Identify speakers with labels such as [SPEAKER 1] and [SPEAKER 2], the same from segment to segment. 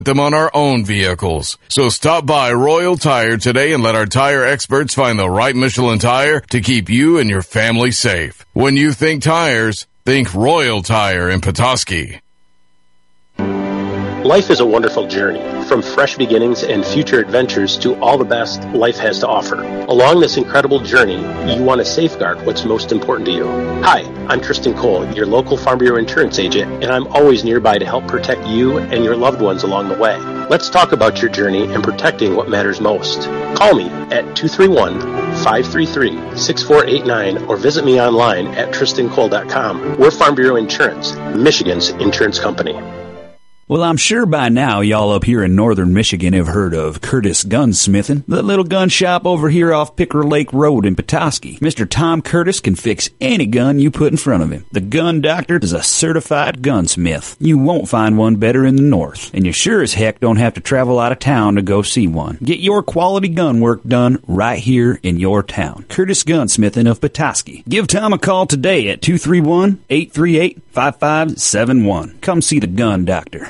[SPEAKER 1] them on our own vehicles. So stop by Royal Tire today and let our tire experts find the right Michelin tire to keep you and your family safe. When you think tires, think Royal Tire in Petoskey.
[SPEAKER 2] Life is a wonderful journey, from fresh beginnings and future adventures to all the best life has to offer. Along this incredible journey, you want to safeguard what's most important to you. Hi, I'm Tristan Cole, your local Farm Bureau insurance agent, and I'm always nearby to help protect you and your loved ones along the way. Let's talk about your journey and protecting what matters most. Call me at 231-533-6489 or visit me online at tristancole.com. We're Farm Bureau Insurance, Michigan's insurance company.
[SPEAKER 3] Well, I'm sure by now y'all up here in northern Michigan have heard of Curtis Gunsmithing, the little gun shop over here off Picker Lake Road in Petoskey. Mr. Tom Curtis can fix any gun you put in front of him. The Gun Doctor is a certified gunsmith. You won't find one better in the north, and you sure as heck don't have to travel out of town to go see one. Get your quality gun work done right here in your town. Curtis Gunsmithing of Petoskey. Give Tom a call today at 231-838-5571. Come see the Gun Doctor.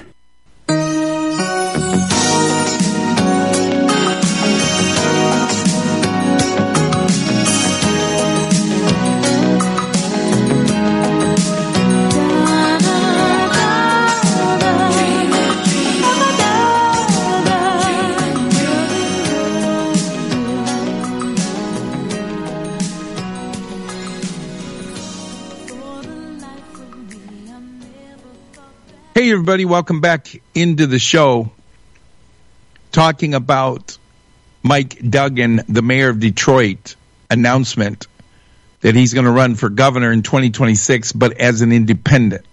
[SPEAKER 4] Hey, everybody, welcome back into the show. Talking about Mike Duggan, the mayor of Detroit, announcement that he's going to run for governor in 2026, but as an independent.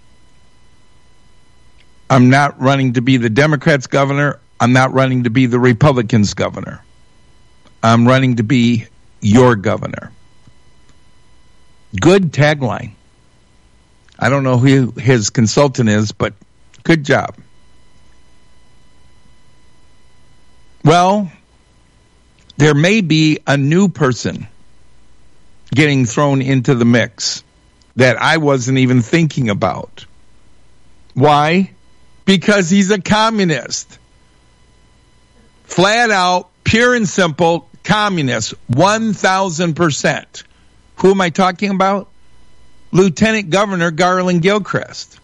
[SPEAKER 4] I'm not running to be the Democrats' governor. I'm not running to be the Republicans' governor. I'm running to be your governor. Good tagline. I don't know who his consultant is, but good job. Well, there may be a new person getting thrown into the mix that I wasn't even thinking about. Why? Because he's a communist. Flat out, pure and simple, communist, 1,000%. Who am I talking about? Lieutenant Governor Garland Gilchrist.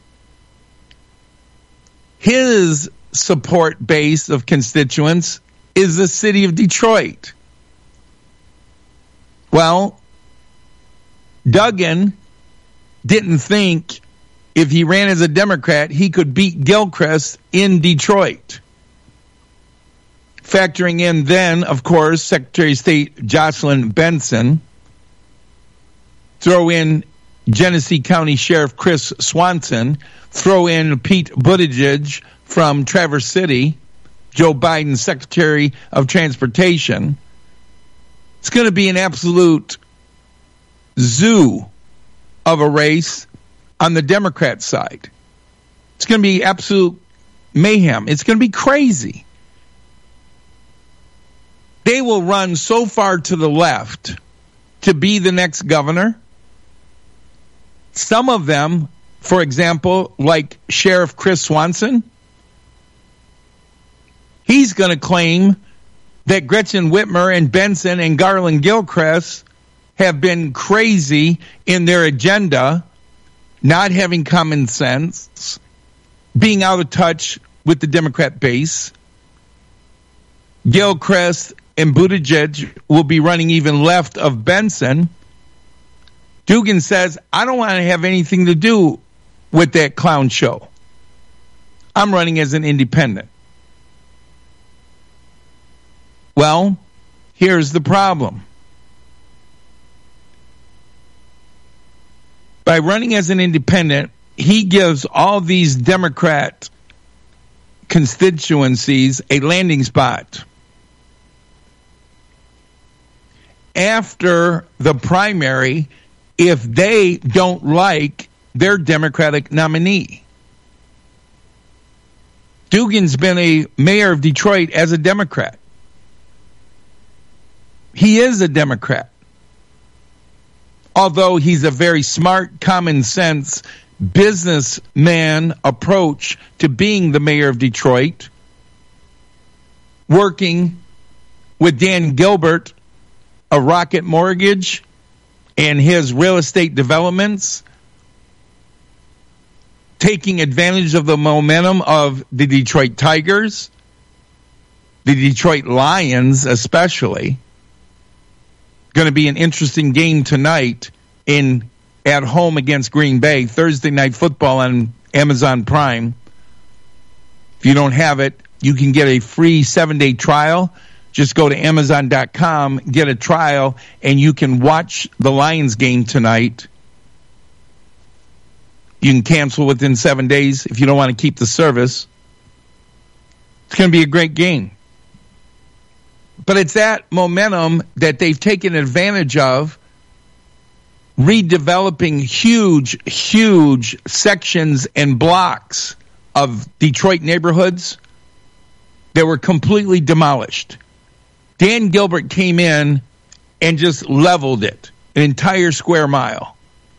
[SPEAKER 4] His support base of constituents is the city of Detroit. Well, Duggan didn't think if he ran as a Democrat, he could beat Gilchrist in Detroit. Factoring in then, of course, Secretary of State Jocelyn Benson. Throw in Genesee County Sheriff Chris Swanson. Throw in Pete Buttigieg from Traverse City, Joe Biden's Secretary of Transportation. It's going to be an absolute zoo of a race on the Democrat side. It's going to be absolute mayhem. It's going to be crazy. They will run so far to the left to be the next governor. Some of them, for example, like Sheriff Chris Swanson, he's going to claim that Gretchen Whitmer and Benson and Garland Gilchrist have been crazy in their agenda, not having common sense, being out of touch with the Democrat base. Gilchrist and Buttigieg will be running even left of Benson. Duggan says, I don't want to have anything to do with that clown show. I'm running as an independent. Well, here's the problem. By running as an independent, he gives all these Democrat constituencies a landing spot. After the primary, if they don't like their Democratic nominee. Duggan's been a mayor of Detroit as a Democrat. He is a Democrat. Although he's a very smart, common sense, businessman approach to being the mayor of Detroit, working with Dan Gilbert of Rocket Mortgage and his real estate developments, taking advantage of the momentum of the Detroit Tigers, the Detroit Lions especially. Going to be an interesting game tonight at home against Green Bay, Thursday Night Football on Amazon Prime. If you don't have it, you can get a free 7-day trial. Just go to Amazon.com, get a trial, and you can watch the Lions game tonight. You can cancel within 7 days if you don't want to keep the service. It's going to be a great game. But it's that momentum that they've taken advantage of, redeveloping huge sections and blocks of Detroit neighborhoods that were completely demolished. Dan Gilbert came in and just leveled it, an entire square mile.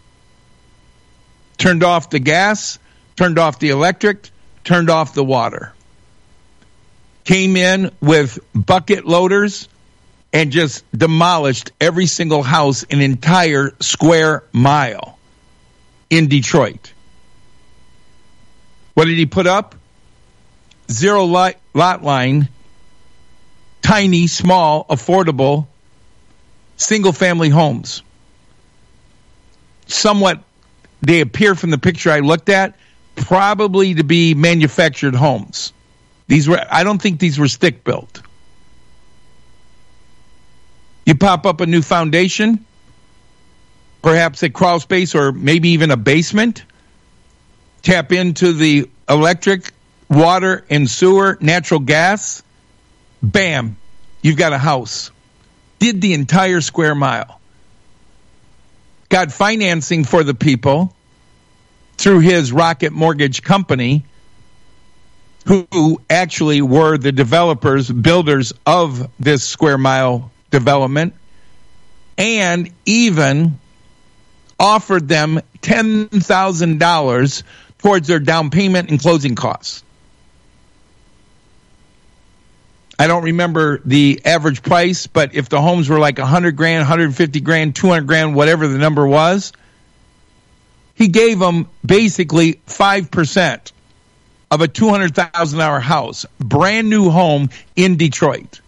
[SPEAKER 4] Turned off the gas, turned off the electric, turned off the water. Came in with bucket loaders and just demolished every single house, an entire square mile in Detroit. What did he put up? Zero lot line, tiny, small, affordable, single-family homes. Somewhat, they appear from the picture I looked at, probably to be manufactured homes. I don't think these were stick-built. You pop up a new foundation, perhaps a crawl space or maybe even a basement, tap into the electric, water, and sewer, natural gas, bam, you've got a house. Did the entire square mile. Got financing for the people through his Rocket Mortgage company, who actually were the developers, builders of this square mile development, and even offered them $10,000 towards their down payment and closing costs. I don't remember the average price, but if the homes were like $100,000, $150,000, $200,000, whatever the number was, he gave them basically 5% of a $200,000 house, brand new home in Detroit,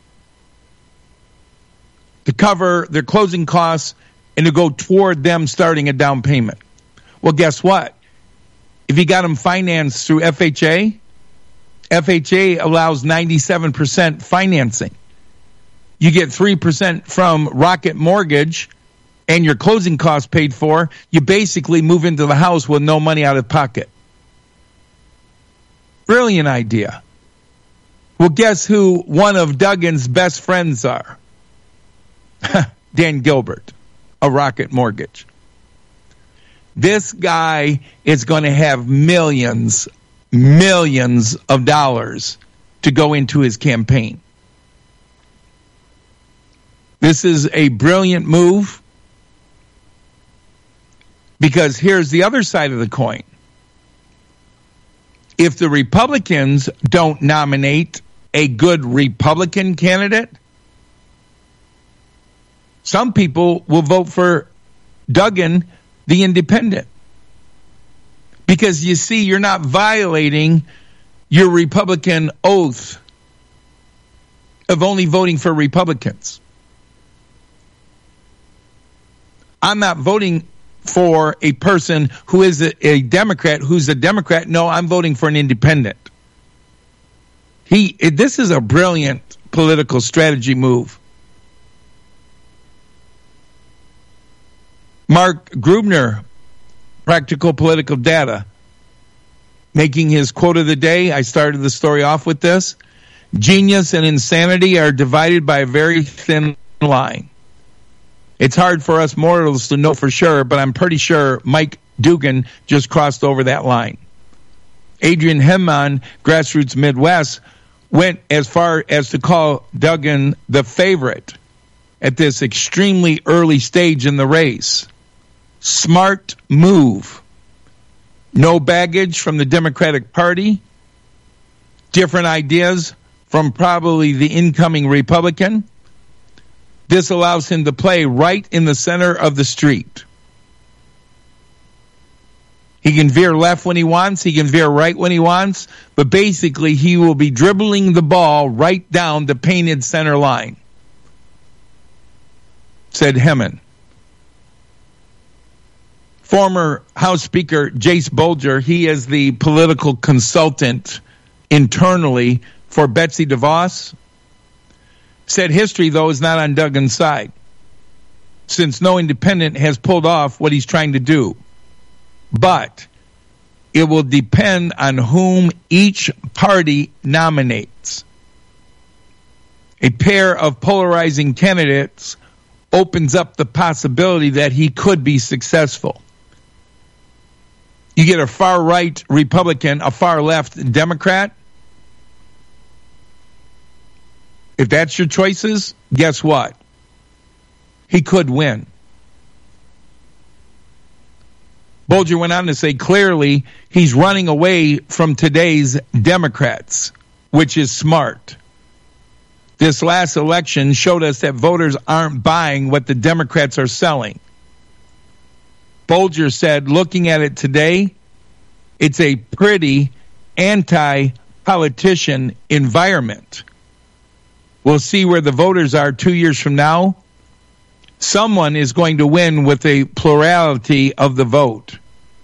[SPEAKER 4] to cover their closing costs and to go toward them starting a down payment. Well, guess what? If you got them financed through FHA, FHA allows 97% financing. You get 3% from Rocket Mortgage and your closing costs paid for. You basically move into the house with no money out of pocket. Brilliant idea. Well, guess who one of Duggan's best friends are? Dan Gilbert, a Rocket Mortgage. This guy is going to have millions of dollars to go into his campaign. This is a brilliant move, because here's the other side of the coin. If the Republicans don't nominate a good Republican candidate, some people will vote for Duggan, the independent. Because you see, you're not violating your Republican oath of only voting for Republicans. I'm not voting for a person who is a Democrat who's a Democrat. No, I'm voting for an independent. This is a brilliant political strategy move. Mark Grubner, Practical Political Data, making his quote of the day. I started the story off with this. Genius and insanity are divided by a very thin line. It's hard for us mortals to know for sure, but I'm pretty sure Mike Dugan just crossed over that line. Adrian Hemman, Grassroots Midwest, went as far as to call Duggan the favorite at this extremely early stage in the race. Smart move. No baggage from the Democratic Party. Different ideas from probably the incoming Republican. This allows him to play right in the center of the street. He can veer left when he wants. He can veer right when he wants. But basically, he will be dribbling the ball right down the painted center line, said Hemmen. Former House Speaker Jace Bolger, he is the political consultant internally for Betsy DeVos, said history, though, is not on Duggan's side, since no independent has pulled off what he's trying to do. But it will depend on whom each party nominates. A pair of polarizing candidates opens up the possibility that he could be successful. You get a far-right Republican, a far-left Democrat. If that's your choices, guess what? He could win. Bolger went on to say clearly he's running away from today's Democrats, which is smart. This last election showed us that voters aren't buying what the Democrats are selling. Bolger said, looking at it today, it's a pretty anti-politician environment. We'll see where the voters are 2 years from now. Someone is going to win with a plurality of the vote.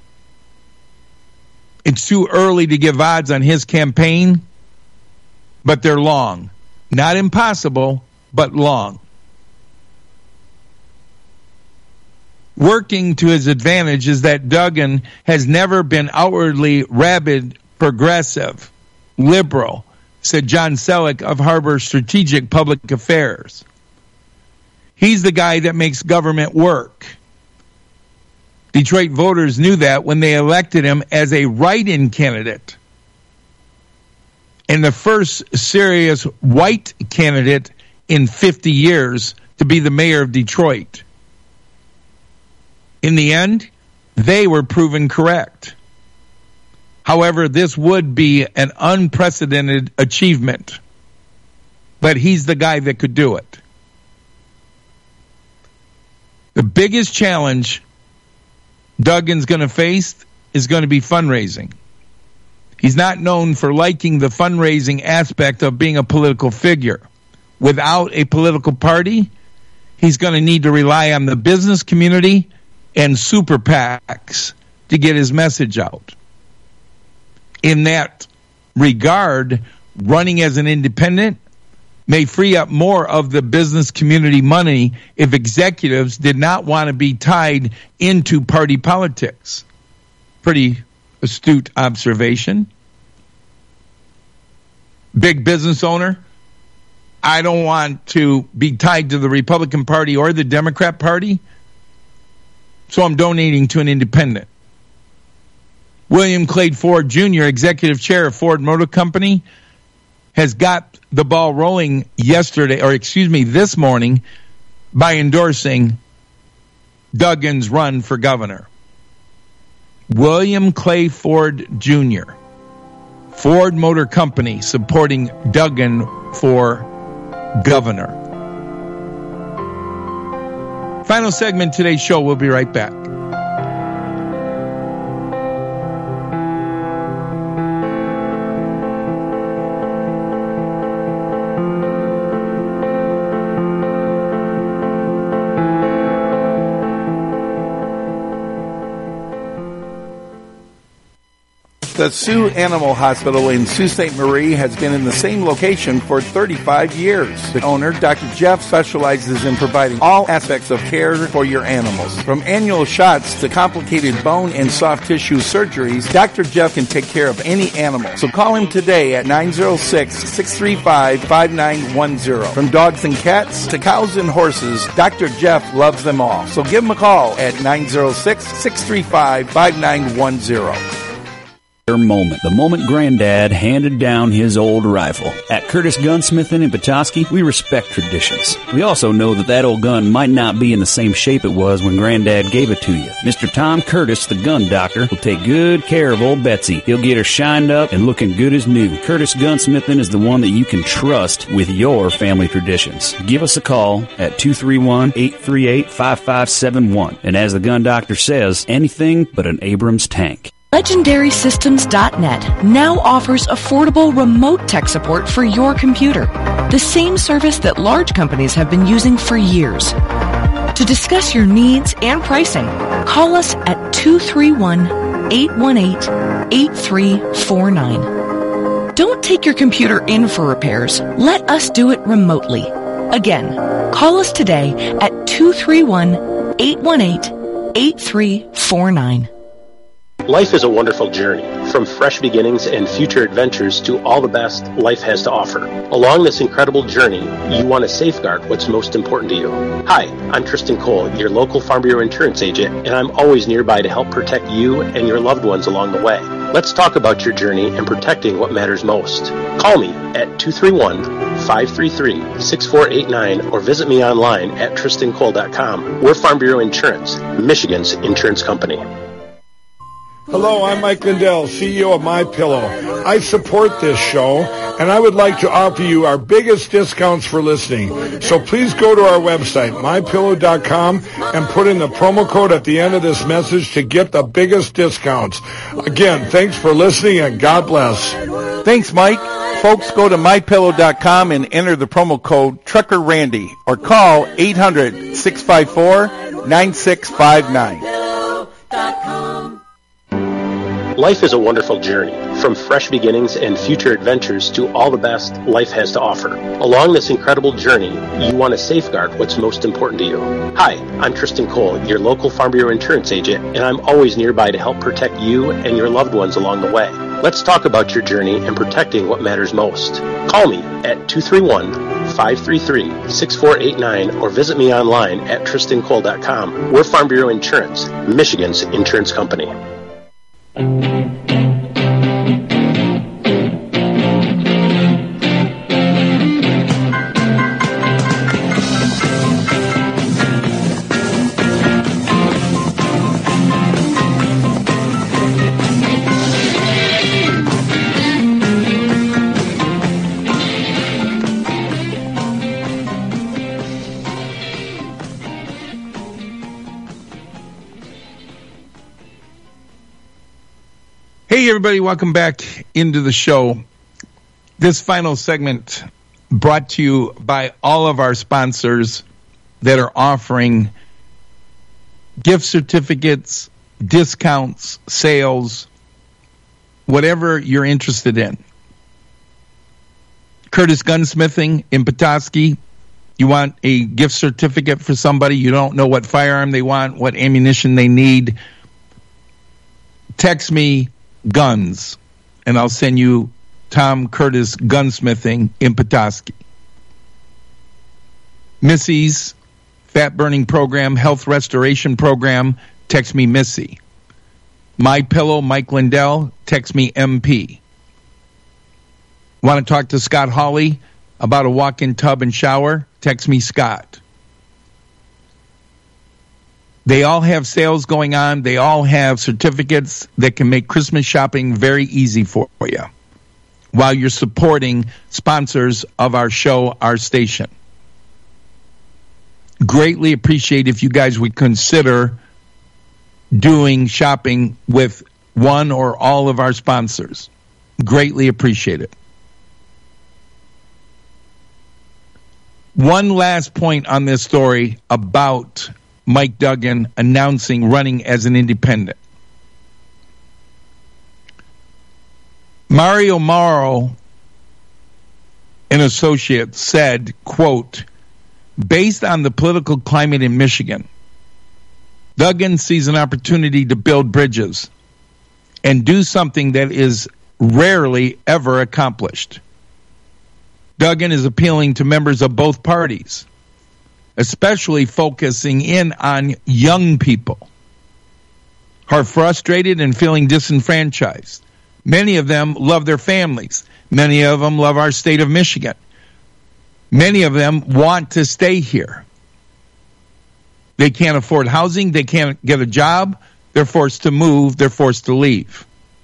[SPEAKER 4] It's too early to give odds on his campaign, but they're long. Not impossible, but long. Working to his advantage is that Duggan has never been outwardly rabid progressive, liberal, said John Selleck of Harbor Strategic Public Affairs. He's the guy that makes government work. Detroit voters knew that when they elected him as a write-in candidate and the first serious white candidate in 50 years to be the mayor of Detroit. In the end, they were proven correct. However, this would be an unprecedented achievement. But he's the guy that could do it. The biggest challenge Duggan's going to face is going to be fundraising. He's not known for liking the fundraising aspect of being a political figure. Without a political party, he's going to need to rely on the business community and super PACs to get his message out. In that regard, running as an independent may free up more of the business community money if executives did not want to be tied into party politics. Pretty astute observation. Big business owner, I don't want to be tied to the Republican Party or the Democrat Party, so I'm donating to an independent. William Clay Ford Jr., executive chair of Ford Motor Company, has got the ball rolling this morning by endorsing Duggan's run for governor. William Clay Ford Jr., Ford Motor Company, supporting Duggan for governor. Final segment of today's show. We'll be right back.
[SPEAKER 5] The Sioux Animal Hospital in Sault Ste. Marie has been in the same location for 35 years. The owner, Dr. Jeff, specializes in providing all aspects of care for your animals. From annual shots to complicated bone and soft tissue surgeries, Dr. Jeff can take care of any animal. So call him today at 906-635-5910. From dogs and cats to cows and horses, Dr. Jeff loves them all. So give him a call at 906-635-5910.
[SPEAKER 3] moment. The moment Granddad handed down his old rifle. At Curtis Gunsmithing in Petoskey, we respect traditions. We also know that old gun might not be in the same shape it was when Granddad gave it to you. Mr. Tom Curtis, the gun doctor, will take good care of old Betsy. He'll get her shined up and looking good as new. Curtis Gunsmithing is the one that you can trust with your family traditions. Give us a call at 231-838-5571. And as the gun doctor says, anything but an Abrams tank.
[SPEAKER 6] LegendarySystems.net now offers affordable remote tech support for your computer, the same service that large companies have been using for years. To discuss your needs and pricing, call us at 231-818-8349. Don't take your computer in for repairs. Let us do it remotely. Again, call us today at 231-818-8349.
[SPEAKER 2] Life is a wonderful journey, from fresh beginnings and future adventures to all the best life has to offer. Along this incredible journey, you want to safeguard what's most important to you. Hi, I'm Tristan Cole, your local Farm Bureau insurance agent, and I'm always nearby to help protect you and your loved ones along the way. Let's talk about your journey and protecting what matters most. Call me at 231-533-6489 or visit me online at tristancole.com. We're Farm Bureau Insurance, Michigan's insurance company.
[SPEAKER 7] Hello, I'm Mike Lindell, CEO of MyPillow. I support this show, and I would like to offer you our biggest discounts for listening. So please go to our website, MyPillow.com, and put in the promo code at the end of this message to get the biggest discounts. Again, thanks for listening, and God bless.
[SPEAKER 5] Thanks, Mike. Folks, go to MyPillow.com and enter the promo code TruckerRandy or call 800-654-9659.
[SPEAKER 2] Life is a wonderful journey, from fresh beginnings and future adventures to all the best life has to offer. Along this incredible journey, you want to safeguard what's most important to you. Hi, I'm Tristan Cole, your local Farm Bureau insurance agent, and I'm always nearby to help protect you and your loved ones along the way. Let's talk about your journey and protecting what matters most. Call me at 231-533-6489 or visit me online at tristancole.com. We're Farm Bureau Insurance, Michigan's insurance company.
[SPEAKER 4] Hey, everybody, welcome back into the show. This final segment brought to you by all of our sponsors that are offering gift certificates, discounts, sales, whatever you're interested in. Curtis Gunsmithing in Petoskey. You want a gift certificate for somebody, you don't know what firearm they want, what ammunition they need, text me guns, and I'll send you Tom Curtis Gunsmithing in Petoskey. Missy's Fat Burning Program, Health Restoration Program, text me Missy. My Pillow, Mike Lindell, text me MP. Want to talk to Scott Hawley about a walk-in tub and shower? Text me Scott. They all have sales going on. They all have certificates that can make Christmas shopping very easy for you while you're supporting sponsors of our show, our station. Greatly appreciate if you guys would consider doing shopping with one or all of our sponsors. Greatly appreciate it. One last point on this story about Mike Duggan announcing running as an independent. Mario Mauro and Associates said, quote, based on the political climate in Michigan, Duggan sees an opportunity to build bridges and do something that is rarely ever accomplished. Duggan is appealing to members of both parties, especially focusing in on young people who are frustrated and feeling disenfranchised. Many of them love their families. Many of them love our state of Michigan. Many of them want to stay here. They can't afford housing. They can't get a job. They're forced to move. They're forced to leave.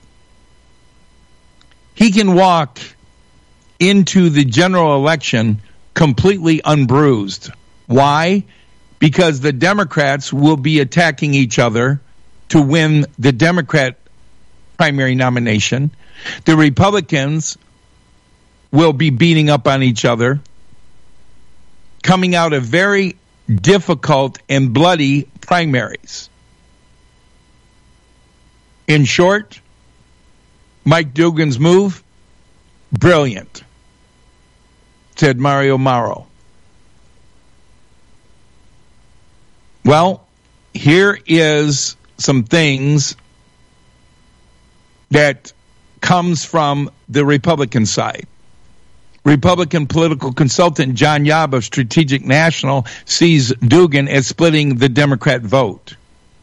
[SPEAKER 4] He can walk into the general election completely unbruised. Why? Because the Democrats will be attacking each other to win the Democrat primary nomination. The Republicans will be beating up on each other, coming out of very difficult and bloody primaries. In short, Mike Dugan's move, brilliant, said Mario Mauro. Well, here is some things that comes from the Republican side. Republican political consultant John Yob of Strategic National sees Dugan as splitting the Democrat vote.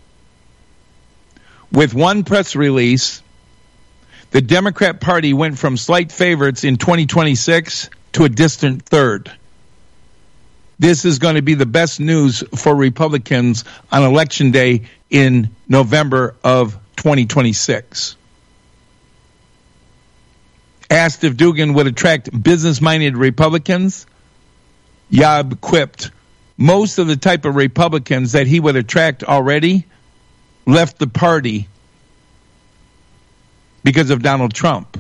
[SPEAKER 4] With one press release, the Democrat Party went from slight favorites in 2026 to a distant third. This is going to be the best news for Republicans on Election Day in November of 2026. Asked if Dugan would attract business-minded Republicans, Yob quipped, most of the type of Republicans that he would attract already left the party because of Donald Trump.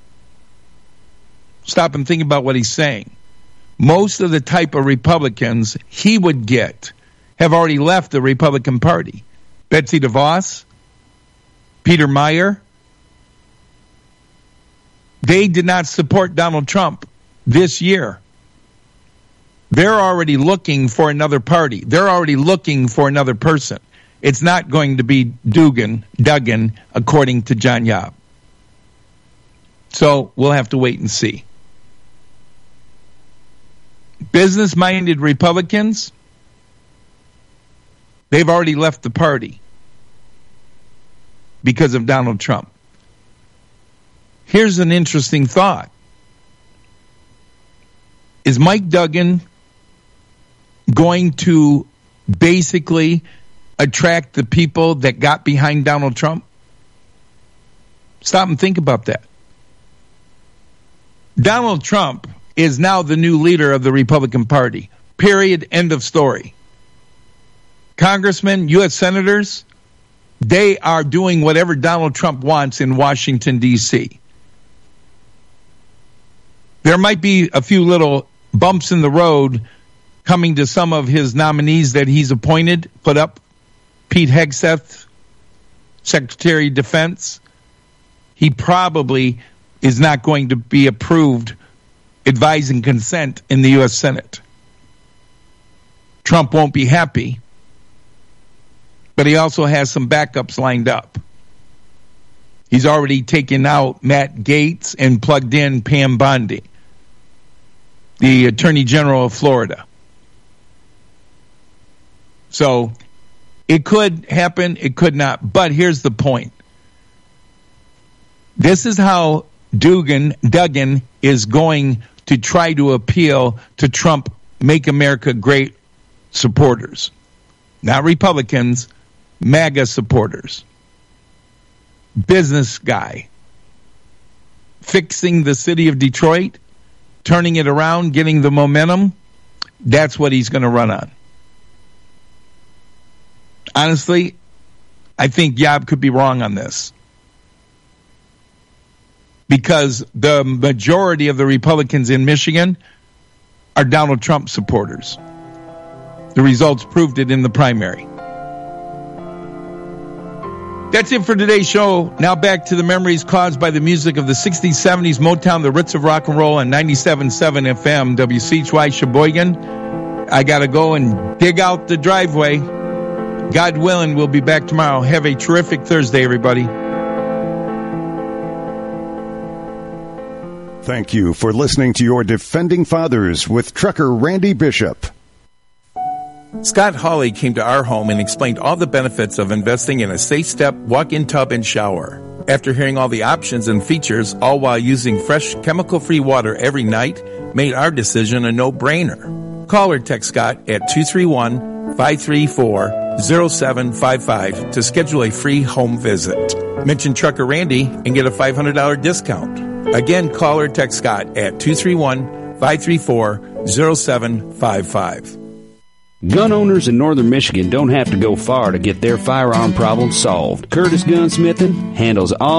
[SPEAKER 4] Stop and think about what he's saying. Most of the type of Republicans he would get have already left the Republican Party. Betsy DeVos, Peter Meyer, they did not support Donald Trump this year. They're already looking for another party. They're already looking for another person. It's not going to be Duggan, according to John Yob. So we'll have to wait and see. Business-minded Republicans, they've already left the party because of Donald Trump. Here's an interesting thought. Is Mike Duggan going to basically attract the people that got behind Donald Trump? Stop and think about that. Donald Trump is now the new leader of the Republican Party. Period. End of story. Congressmen, U.S. senators, they are doing whatever Donald Trump wants in Washington, D.C. There might be a few little bumps in the road coming to some of his nominees that he's appointed, put up. Pete Hegseth, Secretary of Defense. He probably is not going to be approved advising consent in the U.S. Senate. Trump won't be happy, but he also has some backups lined up. He's already taken out Matt Gaetz and plugged in Pam Bondi, the Attorney General of Florida. So it could happen, it could not. But here's the point. This is how Duggan is going to try to appeal to Trump, Make America Great supporters. Not Republicans, MAGA supporters. Business guy. Fixing the city of Detroit, turning it around, getting the momentum. That's what he's going to run on. Honestly, I think Yob could be wrong on this. Because the majority of the Republicans in Michigan are Donald Trump supporters. The results proved it in the primary. That's it for today's show. Now back to the memories caused by the music of the 60s, 70s, Motown, the roots of rock and roll, and 97.7 FM, WCHY Sheboygan. I got to go and dig out the driveway. God willing, we'll be back tomorrow. Have a terrific Thursday, everybody.
[SPEAKER 8] Thank you for listening to your Defending Fathers with trucker Randy Bishop.
[SPEAKER 4] Scott Hawley came to our home and explained all the benefits of investing in a Safe Step walk-in tub and shower. After hearing all the options and features, all while using fresh, chemical-free water every night, made our decision a no-brainer. Call or text Scott at 231-534-0755 to schedule a free home visit. Mention Trucker Randy and get a $500 discount. Again, call or text Scott at 231-534-0755.
[SPEAKER 3] Gun owners in northern Michigan don't have to go far to get their firearm problem solved. Curtis Gunsmithing handles all